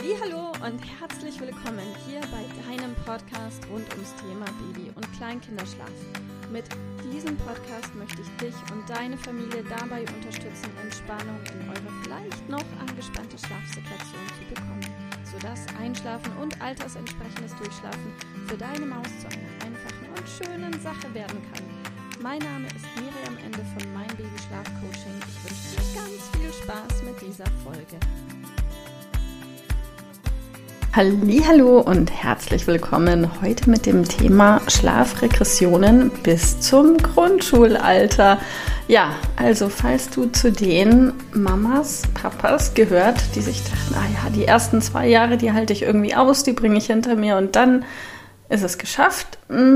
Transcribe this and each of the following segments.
Hallihallo und herzlich willkommen hier bei deinem Podcast rund ums Thema Baby- und Kleinkinderschlaf. Mit diesem Podcast möchte ich dich und deine Familie dabei unterstützen, Entspannung in eure vielleicht noch angespannte Schlafsituation zu bekommen, sodass Einschlafen und altersentsprechendes Durchschlafen für deine Maus zu einer einfachen und schönen Sache werden kann. Mein Name ist Miriam Ende von Mein Baby Schlaf Coaching. Ich wünsche dir ganz viel Spaß mit dieser Folge. Hallihallo und herzlich willkommen heute mit dem Thema Schlafregressionen bis zum Grundschulalter. Ja, also falls du zu den Mamas, Papas gehört, die sich dachten, die ersten 2 Jahre, die halte ich irgendwie aus, die bringe ich hinter mir und dann ist es geschafft.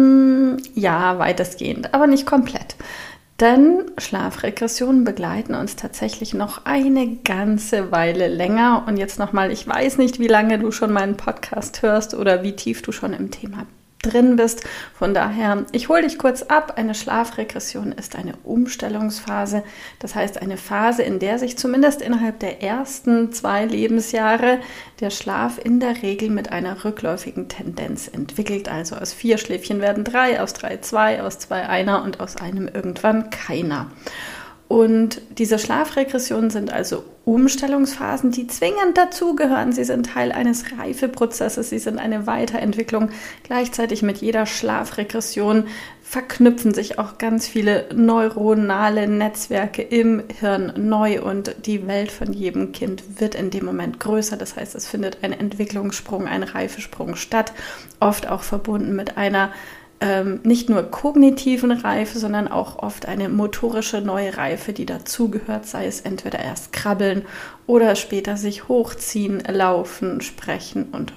Ja, weitestgehend, aber nicht komplett. Denn Schlafregressionen begleiten uns tatsächlich noch eine ganze Weile länger. Und jetzt nochmal, ich weiß nicht, wie lange du schon meinen Podcast hörst oder wie tief du schon im Thema drin bist. Von daher, ich hole dich kurz ab. Eine Schlafregression ist eine Umstellungsphase. Das heißt, eine Phase, in der sich zumindest innerhalb der ersten 2 Lebensjahre der Schlaf in der Regel mit einer rückläufigen Tendenz entwickelt. Also aus 4 Schläfchen werden 3, aus 3 2, aus 2 einer und aus einem irgendwann keiner. Und diese Schlafregressionen sind also Umstellungsphasen, die zwingend dazugehören. Sie sind Teil eines Reifeprozesses, sie sind eine Weiterentwicklung. Gleichzeitig mit jeder Schlafregression verknüpfen sich auch ganz viele neuronale Netzwerke im Hirn neu und die Welt von jedem Kind wird in dem Moment größer. Das heißt, es findet ein Entwicklungssprung, ein Reifesprung statt, oft auch verbunden mit einer nicht nur kognitiven Reife, sondern auch oft eine motorische neue Reife, die dazugehört, sei es entweder erst krabbeln oder später sich hochziehen, laufen, sprechen und.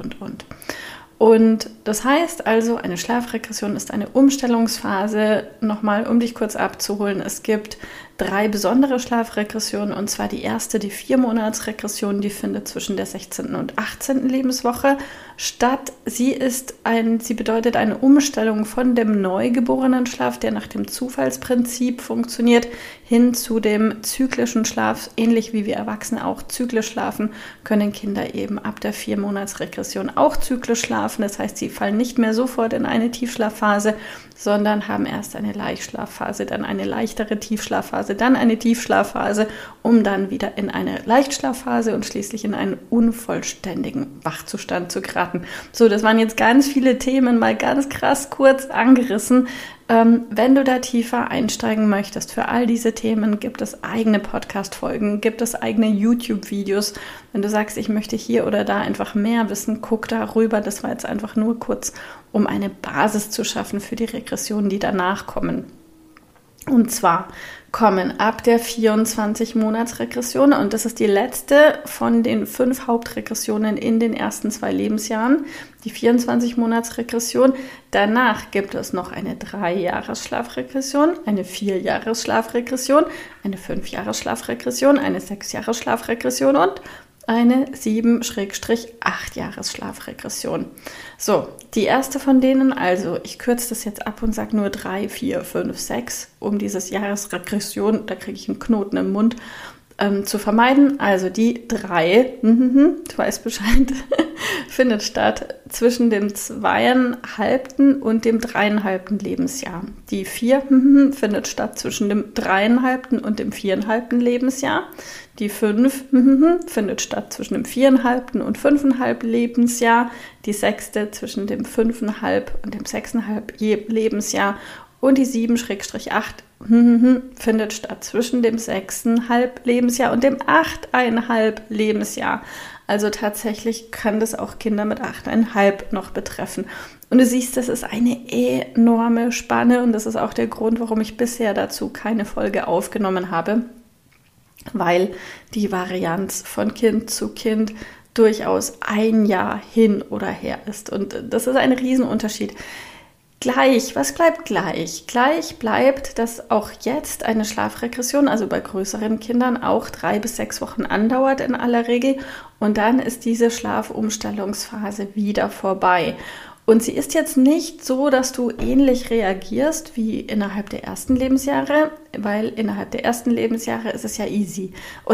Und das heißt also, eine Schlafregression ist eine Umstellungsphase. Nochmal, um dich kurz abzuholen, es gibt 3 besondere Schlafregressionen, und zwar die erste, die 4-Monats-Regression, die findet zwischen der 16. und 18. Lebenswoche statt. Sie bedeutet eine Umstellung von dem neugeborenen Schlaf, der nach dem Zufallsprinzip funktioniert, hin zu dem zyklischen Schlaf. Ähnlich wie wir Erwachsene auch zyklisch schlafen, können Kinder eben ab der 4-Monats-Regression auch zyklisch schlafen. Das heißt, sie fallen nicht mehr sofort in eine Tiefschlafphase, sondern haben erst eine Leichtschlafphase, dann eine leichtere Tiefschlafphase, dann eine Tiefschlafphase, um dann wieder in eine Leichtschlafphase und schließlich in einen unvollständigen Wachzustand zu geraten. So, das waren jetzt ganz viele Themen, mal ganz krass kurz angerissen. Wenn du da tiefer einsteigen möchtest, für all diese Themen gibt es eigene Podcast-Folgen, gibt es eigene YouTube-Videos. Wenn du sagst, ich möchte hier oder da einfach mehr wissen, guck da rüber. Das war jetzt einfach nur kurz, um eine Basis zu schaffen für die Regressionen, die danach kommen. Und zwar kommen ab der 24-Monats-Regression, und das ist die letzte von den 5 Hauptregressionen in den ersten 2 Lebensjahren, die 24-Monats-Regression. Danach gibt es noch eine 3-Jahres-Schlafregression, eine 4-Jahres-Schlafregression, eine 5-Jahres-Schlafregression, eine 6-Jahres-Schlafregression und eine 7-8-Jahres-Schlafregression. So, die erste von denen, also ich kürze das jetzt ab und sage nur 3, 4, 5, 6, um dieses Jahresregression, da kriege ich einen Knoten im Mund, zu vermeiden. Also die 3, du weißt Bescheid, findet statt zwischen dem 2,5. und dem 3,5. Lebensjahr. Die 4 findet statt zwischen dem 3,5. und dem 4,5. Lebensjahr. Die 5 findet statt zwischen dem 4,5. und 5,5. Lebensjahr. Die 6. zwischen dem 5,5. und dem 6,5. Lebensjahr. Und die 7-8 findet statt zwischen dem 6,5 Lebensjahr und dem 8,5 Lebensjahr. Also tatsächlich kann das auch Kinder mit 8,5 noch betreffen. Und du siehst, das ist eine enorme Spanne, und das ist auch der Grund, warum ich bisher dazu keine Folge aufgenommen habe, weil die Varianz von Kind zu Kind durchaus 1 Jahr hin oder her ist. Und das ist ein Riesenunterschied. Was bleibt gleich? Gleich bleibt, dass auch jetzt eine Schlafregression, also bei größeren Kindern, auch 3 bis 6 Wochen andauert in aller Regel. Und dann ist diese Schlafumstellungsphase wieder vorbei. Und sie ist jetzt nicht so, dass du ähnlich reagierst wie innerhalb der ersten Lebensjahre, weil innerhalb der ersten Lebensjahre ist es ja easy. Oder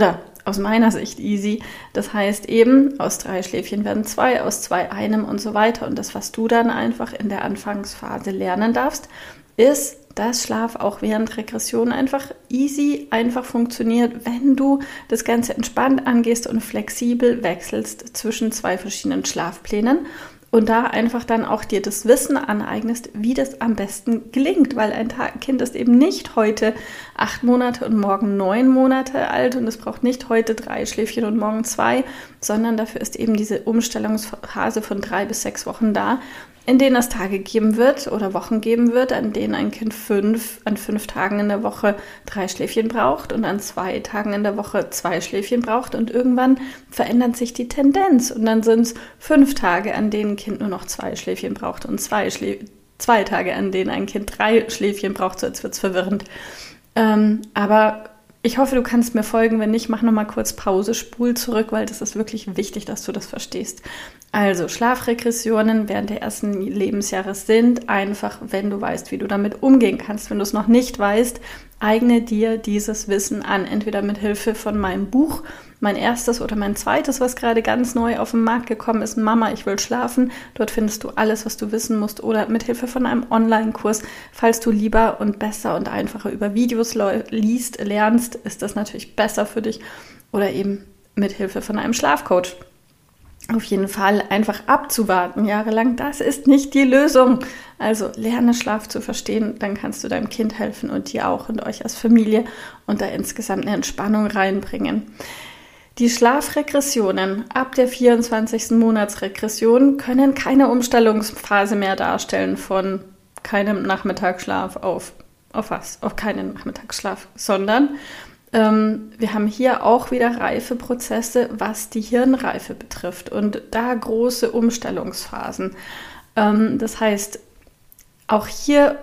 aus meiner Sicht easy. Das heißt eben, aus 3 Schläfchen werden 2, aus 2 einem und so weiter. Und das, was du dann einfach in der Anfangsphase lernen darfst, ist, dass Schlaf auch während Regression einfach easy, einfach funktioniert, wenn du das Ganze entspannt angehst und flexibel wechselst zwischen 2 verschiedenen Schlafplänen. Und da einfach dann auch dir das Wissen aneignest, wie das am besten gelingt, weil ein Kind ist eben nicht heute 8 Monate und morgen 9 Monate alt und es braucht nicht heute 3 Schläfchen und morgen 2, sondern dafür ist eben diese Umstellungsphase von 3 bis 6 Wochen da, in denen es Tage geben wird oder Wochen geben wird, an denen ein Kind an 5 Tagen in der Woche 3 Schläfchen braucht und an 2 Tagen in der Woche 2 Schläfchen braucht und irgendwann verändert sich die Tendenz und dann sind es 5 Tage, an denen ein Kind nur noch 2 Schläfchen braucht und 2 Tage, an denen ein Kind 3 Schläfchen braucht, so jetzt wird es verwirrend. Aber ich hoffe, du kannst mir folgen. Wenn nicht, mach nochmal kurz Pause, spul zurück, weil das ist wirklich wichtig, dass du das verstehst. Also Schlafregressionen während der ersten Lebensjahre sind einfach, wenn du weißt, wie du damit umgehen kannst. Wenn du es noch nicht weißt, eigne dir dieses Wissen an. Entweder mit Hilfe von meinem Buch, mein erstes oder mein zweites, was gerade ganz neu auf den Markt gekommen ist, Mama, ich will schlafen. Dort findest du alles, was du wissen musst. Oder mit Hilfe von einem Online-Kurs. Falls du lieber und besser und einfacher über Videos lernst, ist das natürlich besser für dich. Oder eben mit Hilfe von einem Schlafcoach. Auf jeden Fall einfach abzuwarten, jahrelang, das ist nicht die Lösung. Also lerne Schlaf zu verstehen, dann kannst du deinem Kind helfen und dir auch und euch als Familie und da insgesamt eine Entspannung reinbringen. Die Schlafregressionen ab der 24. Monatsregression können keine Umstellungsphase mehr darstellen von keinem Nachmittagsschlaf auf was? Auf keinen Nachmittagsschlaf, sondern wir haben hier auch wieder Reifeprozesse, was die Hirnreife betrifft und da große Umstellungsphasen. Das heißt, auch hier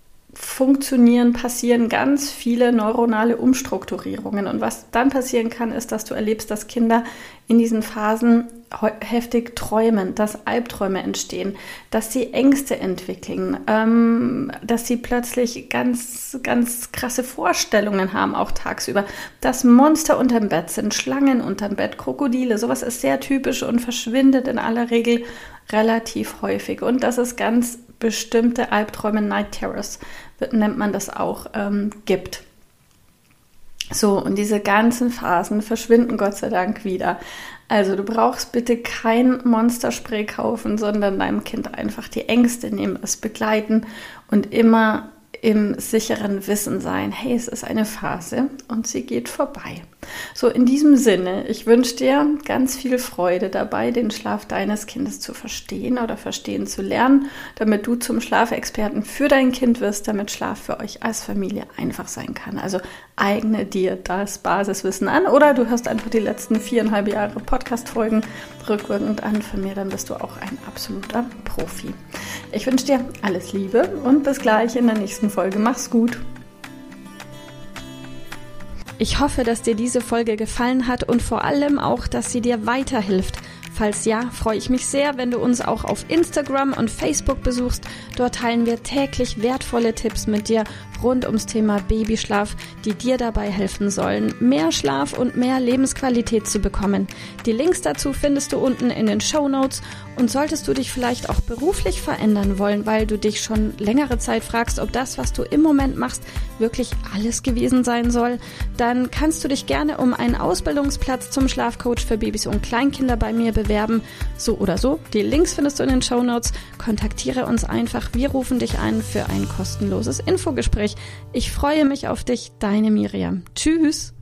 passieren ganz viele neuronale Umstrukturierungen. Und was dann passieren kann, ist, dass du erlebst, dass Kinder in diesen Phasen heftig träumen, dass Albträume entstehen, dass sie Ängste entwickeln, dass sie plötzlich ganz, ganz krasse Vorstellungen haben, auch tagsüber, dass Monster unterm Bett sind, Schlangen unterm Bett, Krokodile, sowas ist sehr typisch und verschwindet in aller Regel relativ häufig. Und dass es ganz bestimmte Albträume, Night Terrors, nennt man das auch, gibt. So, und diese ganzen Phasen verschwinden Gott sei Dank wieder. Also du brauchst bitte kein Monsterspray kaufen, sondern deinem Kind einfach die Ängste nehmen, es begleiten und immer im sicheren Wissen sein, hey, es ist eine Phase und sie geht vorbei. So, in diesem Sinne, ich wünsche dir ganz viel Freude dabei, den Schlaf deines Kindes zu verstehen oder verstehen zu lernen, damit du zum Schlafexperten für dein Kind wirst, damit Schlaf für euch als Familie einfach sein kann. Also eigne dir das Basiswissen an oder du hörst einfach die letzten 4,5 Jahre Podcast-Folgen rückwirkend an von mir, dann bist du auch ein absoluter Profi. Ich wünsche dir alles Liebe und bis gleich in der nächsten Folge. Mach's gut! Ich hoffe, dass dir diese Folge gefallen hat und vor allem auch, dass sie dir weiterhilft. Falls ja, freue ich mich sehr, wenn du uns auch auf Instagram und Facebook besuchst. Dort teilen wir täglich wertvolle Tipps mit dir rund ums Thema Babyschlaf, die dir dabei helfen sollen, mehr Schlaf und mehr Lebensqualität zu bekommen. Die Links dazu findest du unten in den Shownotes. Und solltest du dich vielleicht auch beruflich verändern wollen, weil du dich schon längere Zeit fragst, ob das, was du im Moment machst, wirklich alles gewesen sein soll, dann kannst du dich gerne um einen Ausbildungsplatz zum Schlafcoach für Babys und Kleinkinder bei mir bewerben. So oder so, die Links findest du in den Shownotes. Kontaktiere uns einfach, wir rufen dich ein für ein kostenloses Infogespräch. Ich freue mich auf dich, deine Miriam. Tschüss!